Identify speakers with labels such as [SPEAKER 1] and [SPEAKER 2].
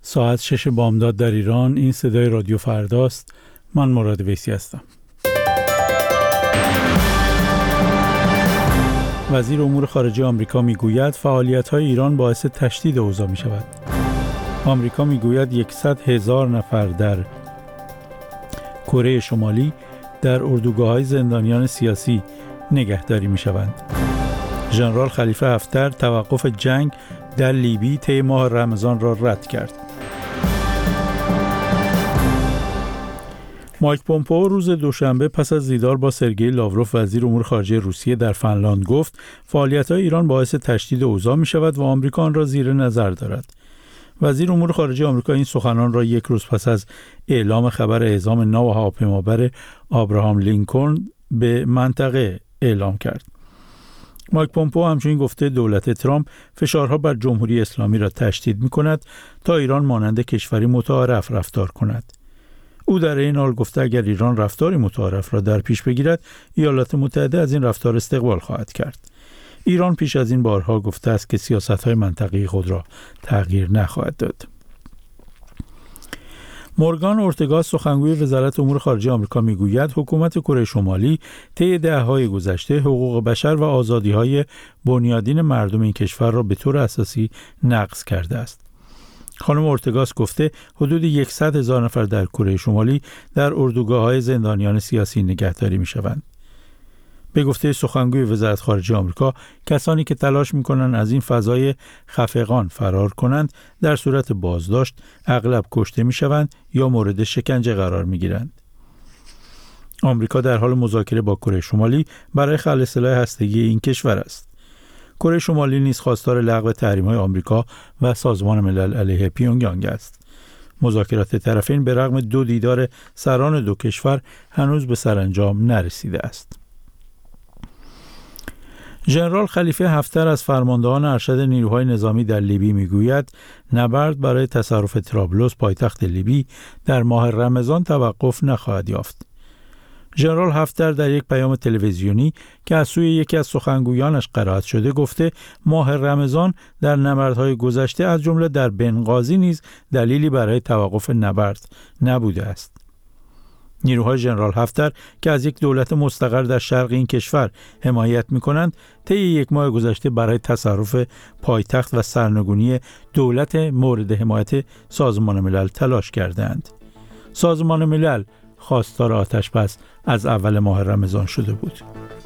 [SPEAKER 1] ساعت 6 بامداد در ایران. این صدای رادیو فرداست. من مراد ویسی هستم. وزیر امور خارجه آمریکا میگوید فعالیت‌های ایران باعث تشدید اوضاع می‌شود. آمریکا میگوید 100,000 نفر در کره شمالی در اردوگاه‌های زندانیان سیاسی نگهداری می‌شوند. ژنرال خلیفه حفتر توقف جنگ در لیبی طی ماه رمضان را رد کرد. مایک پومپئو روز دوشنبه پس از دیدار با سرگئی لاوروف وزیر امور خارجه روسیه در فنلاند گفت فعالیت‌های ایران باعث تشدید اوضاع می‌شود و آمریکا آن را زیر نظر دارد. وزیر امور خارجه آمریکا این سخنان را یک روز پس از اعلام خبر اعزام ناو هواپیمابر آبراهام لینکلن به منطقه اعلام کرد. مایک پومپئو همچنین گفته دولت ترامپ فشارها بر جمهوری اسلامی را تشدید می‌کند تا ایران مانند کشوری متعارف رفتار کند. او در این حال گفته اگر ایران رفتاری متعارف را در پیش بگیرد، ایالات متحده از این رفتار استقبال خواهد کرد. ایران پیش از این بارها گفته است که سیاست‌های منطقه‌ای خود را تغییر نخواهد داد. مورگان اورتگا سخنگوی وزارت امور خارجه آمریکا میگوید حکومت کره شمالی طی دهه‌های گذشته حقوق بشر و آزادی‌های بنیادین مردم این کشور را به طور اساسی نقض کرده است. خانم اورتگاس گفته حدود 100,000 نفر در کره شمالی در اردوگاه‌های زندانیان سیاسی نگهداری می‌شوند. به گفته سخنگوی وزارت خارجه آمریکا، کسانی که تلاش می‌کنند از این فضای خفقان فرار کنند در صورت بازداشت اغلب کشته می‌شوند یا مورد شکنجه قرار می‌گیرند. آمریکا در حال مذاکره با کره شمالی برای خلع سلاح هسته‌ای این کشور است. کره شمالی نیز خواستار لغو تحریم‌های آمریکا و سازمان ملل علیه پیونگیانگ است. مذاکرات طرفین به رغم 2 دیدار سران دو کشور هنوز به سرانجام نرسیده است. ژنرال خلیفه حفتر از فرماندهان ارشد نیروهای نظامی در لیبی میگوید نبرد برای تصرف طرابلس پایتخت لیبی در ماه رمضان توقف نخواهد یافت. ژنرال حفتر در یک پیام تلویزیونی که از سوی یکی از سخنگویانش قرائت شده گفته ماه رمضان در نبردهای گذشته از جمله در بنغازی نیز دلیلی برای توقف نبرد نبوده است. نیروهای ژنرال حفتر که از یک دولت مستقر در شرق این کشور حمایت می‌کنند طی یک ماه گذشته برای تصرف پایتخت و سرنگونی دولت مورد حمایت سازمان ملل تلاش کردند. سازمان ملل خواستار آتش‌بس از اول ماه رمضان شده بود.